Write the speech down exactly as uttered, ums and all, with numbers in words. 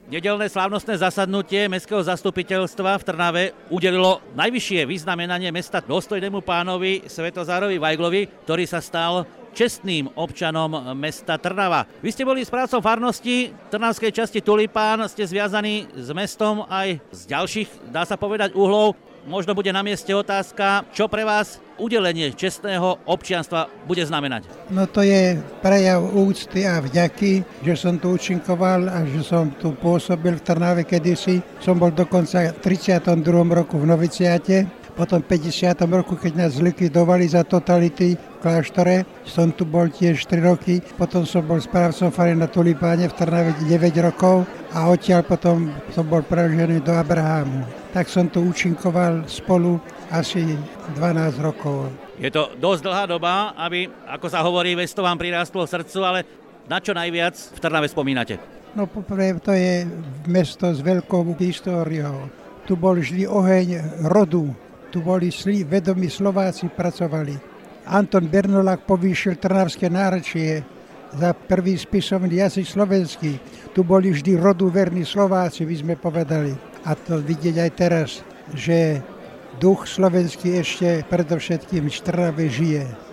Nedeľné slávnostné zasadnutie mestského zastupiteľstva v Trnave udelilo najvyššie vyznamenanie mesta dôstojnému pánovi Svätozárovi Vajglovi, ktorý sa stal čestným občanom mesta Trnava. Vy ste boli správcom farnosti trnavskej časti Tulipán, ste zviazaní s mestom aj z ďalších, dá sa povedať, uhlov. Možno bude na mieste otázka, čo pre vás udelenie čestného občianstva bude znamenať? No to je prejav úcty a vďaky, že som tu účinkoval a že som tu pôsobil v Trnave kedysi. Som bol dokonca v tridsiatom druhom roku v noviciáte, potom v päťdesiatom roku, keď nás zlikvidovali za totality v kláštore. Som tu bol tiež tri roky, potom som bol správcom fary na Tulipáne v Trnave deväť rokov a odtiaľ potom som bol preložený do Abrahámu. Tak som tu účinkoval spolu asi dvanásť rokov. Je to dosť dlhá doba, aby, ako sa hovorí, vesto vám prirástlo srdcu, ale na čo najviac v Trnave spomínate? No poprvé, to je mesto s veľkou históriou. Tu bol vždy oheň rodu, tu boli sli, vedomí Slováci pracovali. Anton Bernolák povýšil trnavské náročie za prvý spisovný jazyk slovenský. Tu boli vždy rodu verní Slováci, by sme povedali. A to vidieť aj teraz, že duch slovenský ešte predovšetkým v Trnave žije.